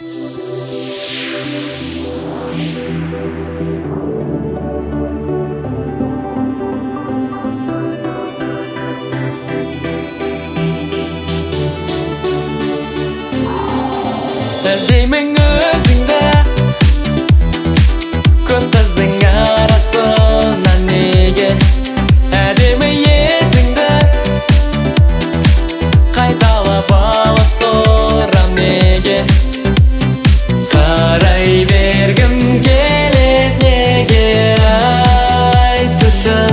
Деймін өзіңді көп біздің арасынан неге әдемі есіңді қайталап ала сорам неге қарай бергім келеді неге айтшы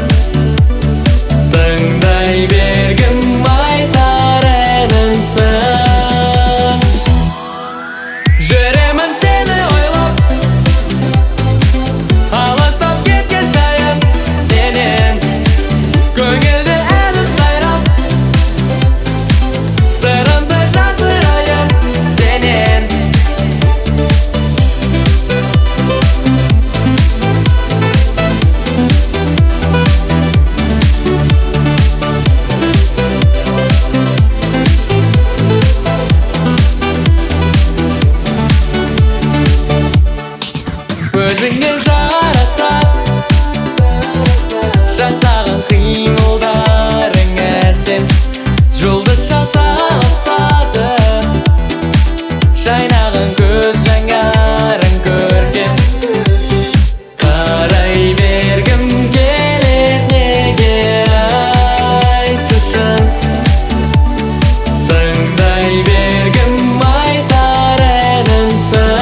тыңдай бергім айтар әнімсің жүремін сені ойлап алыстап кеткен сайын сенен көңілді әнім сайрап сырымды жасырайын сенен өзіңе жараса жасаған қимылдарың әсем жұлдыз шаталасады жайнаған көз жаңарың көркем қарай бергім келеді неге айтшы тыңдай бергім айтар әнімсің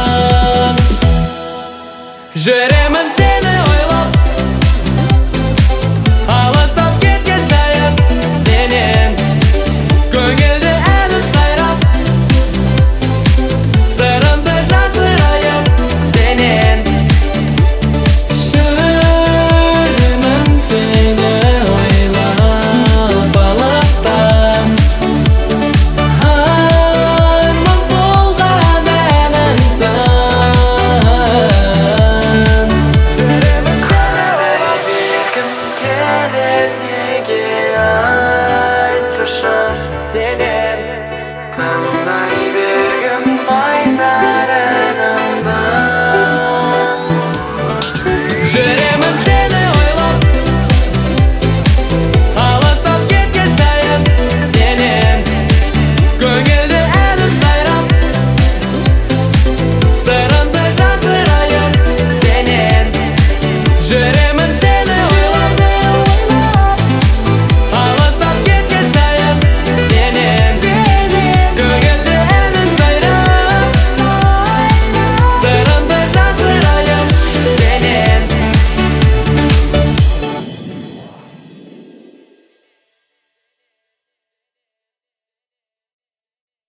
жүремін сені ойлап алыстап кеткен сайын сенен көңілді әнім сайрап сырымды жасырайын сенен жүремін сені ойлап алыстан арман болған әнімсің сенен тыңдай бергім айтар әнімсің жүремін